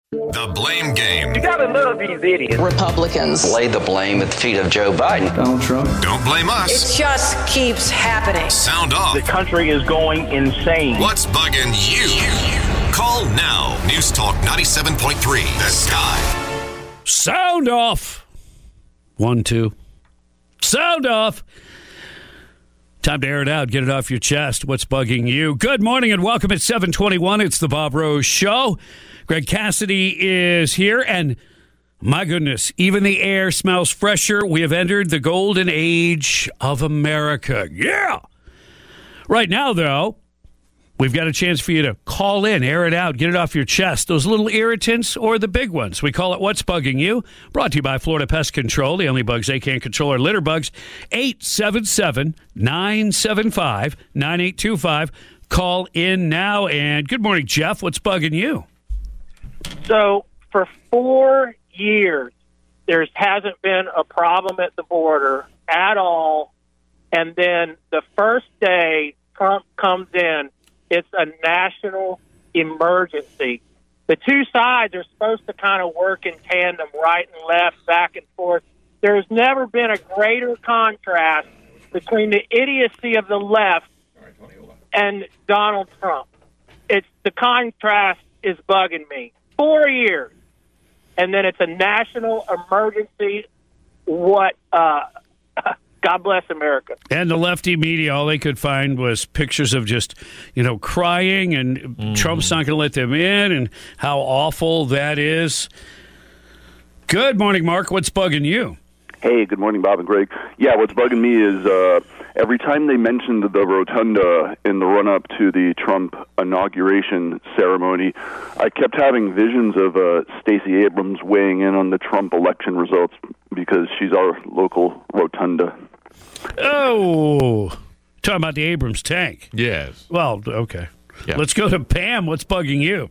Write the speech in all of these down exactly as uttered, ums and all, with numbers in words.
The Blame Game. You gotta love these idiots. Republicans lay the blame at the feet of Joe Biden. Donald Trump. Don't blame us. It just keeps happening. Sound off. The country is going insane. What's bugging you? Call now. News Talk ninety-seven point three. The Sky. Sound off. One, two. Sound off. Time to air it out. Get it off your chest. What's bugging you? Good morning and welcome at seven twenty-one. It's the Bob Rose Show. Greg Cassidy is here, and my goodness, even the air smells fresher. We have entered the golden age of America. Yeah! Right now, though, we've got a chance for you to call in, air it out, get it off your chest. Those little irritants or the big ones. We call it What's Bugging You. Brought to you by Florida Pest Control. The only bugs they can't control are litter bugs. eight seven seven, nine seven five, nine eight two five. Call in now. And good morning, Jeff. What's bugging you? So for four years, there hasn't been a problem at the border at all. And then the first day Trump comes in, it's a national emergency. The two sides are supposed to kind of work in tandem, right and left, back and forth. There's never been a greater contrast between the idiocy of the left and Donald Trump. It's the contrast is bugging me. Four years, and then it's a national emergency. What? Uh, God bless America. And the lefty media, all they could find was pictures of just, you know, crying, and mm. Trump's not going to let them in, and how awful that is. Good morning, Mark. What's bugging you? Hey, good morning, Bob and Greg. Yeah, what's bugging me is uh, every time they mentioned the rotunda in the run-up to the Trump inauguration ceremony, I kept having visions of uh, Stacey Abrams weighing in on the Trump election results because she's our local rotunda. Oh, talking about the Abrams tank. Yes. Well, okay. Yeah. Let's go to Pam. What's bugging you?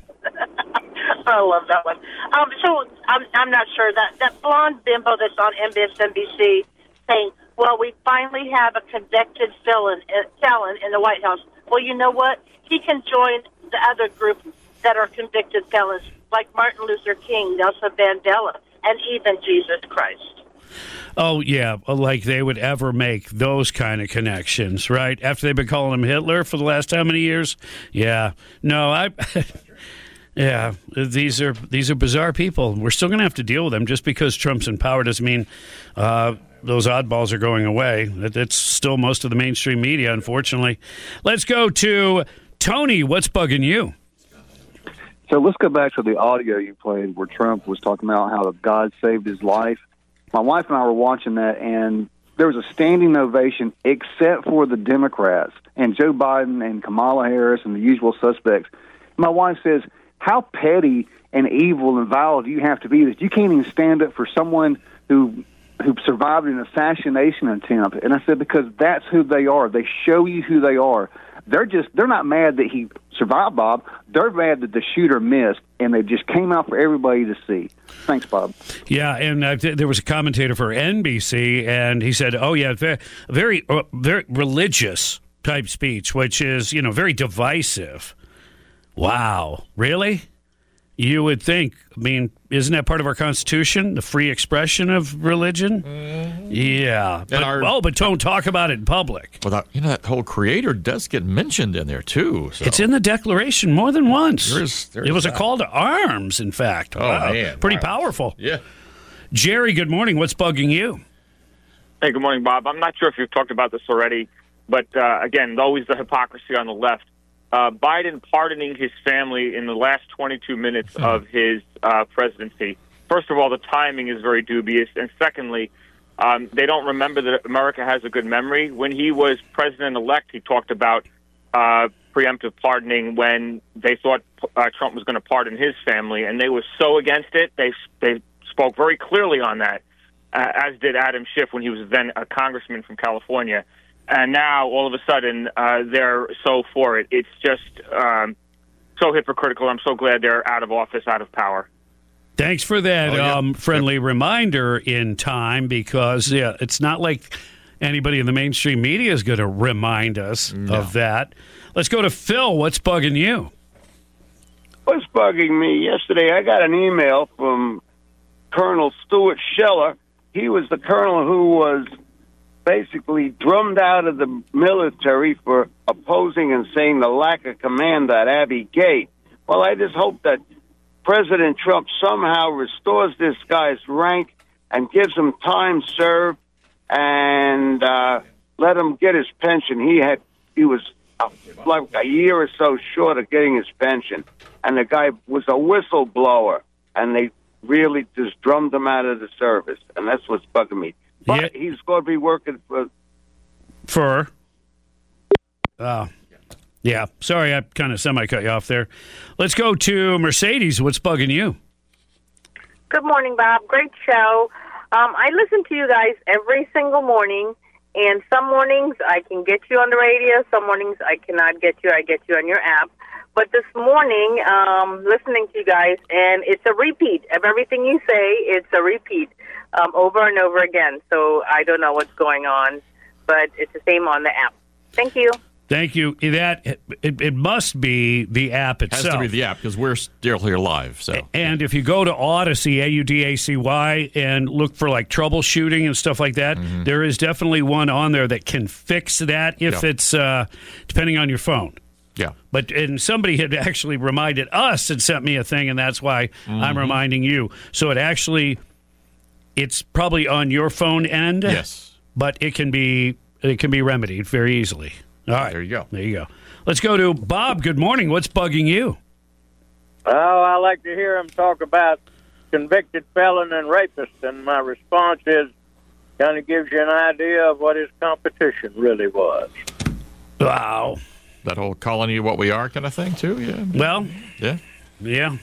I love that one. Um, so I'm I'm not sure that that blonde bimbo that's on M S N B C saying, "Well, we finally have a convicted felon uh, felon in the White House." Well, you know what? He can join the other group that are convicted felons, like Martin Luther King, Nelson Mandela, and even Jesus Christ. Oh, yeah, like they would ever make those kind of connections, right? After they've been calling him Hitler for the last how many years? Yeah. No, I... Yeah, these are these are bizarre people. We're still going to have to deal with them. Just because Trump's in power doesn't mean uh, those oddballs are going away. It's still most of the mainstream media, unfortunately. Let's go to Tony. What's bugging you? So let's go back to the audio you played where Trump was talking about how God saved his life. My wife and I were watching that, and there was a standing ovation except for the Democrats and Joe Biden and Kamala Harris and the usual suspects. My wife says, how petty and evil and vile do you have to be that you can't even stand up for someone who who survived an assassination attempt? And I said, because that's who they are. They show you who they are. They're just they're not mad that he survived, Bob. They're mad that the shooter missed, and they just came out for everybody to see. Thanks, Bob. Yeah, and uh, th- there was a commentator for N B C, and he said, "Oh yeah, very very, uh, very religious type speech, which is you know very divisive." Wow, really? You would think, I mean, isn't that part of our Constitution, the free expression of religion? Mm-hmm. Yeah. But, our, oh, but don't talk about it in public. Well, that, you know, that whole creator does get mentioned in there, too. So. It's in the Declaration more than once. There is, there is it was that. a call to arms, in fact. Oh, wow. man. Pretty wow. powerful. Yeah. Jerry, good morning. What's bugging you? Hey, good morning, Bob. I'm not sure if you've talked about this already, but, uh, again, always the hypocrisy on the left. Uh, Biden pardoning his family in the last twenty-two minutes of his uh, presidency. First of all, the timing is very dubious. And secondly, um, they don't remember that America has a good memory. When he was president-elect, he talked about uh, preemptive pardoning when they thought uh, Trump was going to pardon his family, and they were so against it. They, they spoke very clearly on that, uh, as did Adam Schiff when he was then a congressman from California. And now, all of a sudden, uh, they're so for it. It's just um, so hypocritical. I'm so glad they're out of office, out of power. Thanks for that oh, yeah. um, friendly yep. reminder in time, because yeah, it's not like anybody in the mainstream media is going to remind us no. of that. Let's go to Phil. What's bugging you? what's bugging me? Yesterday, I got an email from Colonel Stuart Scheller. He was the colonel who was basically drummed out of the military for opposing and saying the lack of command at Abbey Gate. Well, I just hope that President Trump somehow restores this guy's rank and gives him time served and uh, let him get his pension. He had he was uh, like a year or so short of getting his pension, and the guy was a whistleblower, and they really just drummed him out of the service, and that's what's bugging me. But yeah. He's going to be working for... For? Oh. Yeah. Sorry, I kind of semi-cut you off there. Let's go to Mercedes. What's bugging you? Good morning, Bob. Great show. Um, I listen to you guys every single morning, and some mornings I can get you on the radio. Some mornings I cannot get you. I get you on your app. But this morning, um, listening to you guys, and it's a repeat of everything you say. It's a repeat um, over and over again. So I don't know what's going on, but it's the same on the app. Thank you. Thank you. That it, it must be the app itself. It has to be the app because we're still here live. So, and if you go to Audacy, A U D A C Y, and look for like troubleshooting and stuff like that, mm-hmm. there is definitely one on there that can fix that if yeah. it's uh, depending on your phone. Yeah. But and somebody had actually reminded us and sent me a thing, and that's why mm-hmm. I'm reminding you. So it actually, it's probably on your phone end. Yes. But it can be it can be remedied very easily. All right. There you go. There you go. Let's go to Bob. Good morning. What's bugging you? Oh, I like to hear him talk about convicted felon and rapist, and my response is kind of gives you an idea of what his competition really was. Wow. That whole colony what we are kind of thing, too? Yeah. Well, yeah. Yeah.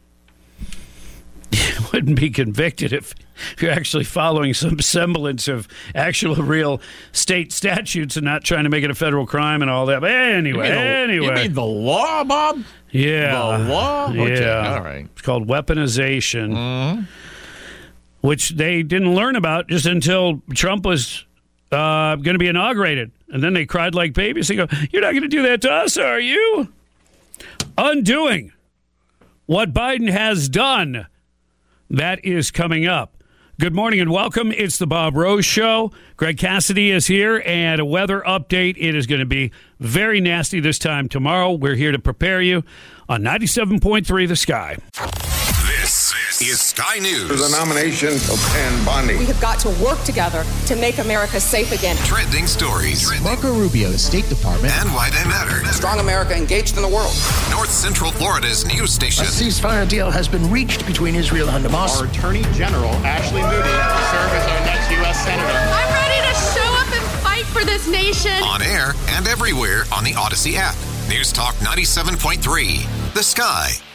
You wouldn't be convicted if you're actually following some semblance of actual real state statutes and not trying to make it a federal crime and all that. But anyway, you mean the, anyway. You mean the law, Bob? Yeah. The law? Okay. Yeah. All right. It's called weaponization, mm-hmm. which they didn't learn about just until Trump was uh, going to be inaugurated. And then they cried like babies. They go, "You're not going to do that to us, are you?" Undoing what Biden has done. That is coming up. Good morning and welcome. It's the Bob Rose Show. Greg Cassidy is here, and a weather update. It is going to be very nasty this time tomorrow. We're here to prepare you on ninety-seven point three The Sky. This is Sky News. There's a nomination of Pam Bondi. We have got to work together to make America safe again. Trending stories. Trending. Marco Rubio, the State Department. And why they matter. Strong America engaged in the world. North Central Florida's news station. A ceasefire deal has been reached between Israel and Hamas. Our Attorney General, Ashley Moody, will serve as our next U S Senator. I'm ready to show up and fight for this nation. On air and everywhere on the Odyssey app. News Talk ninety-seven point three. The Sky.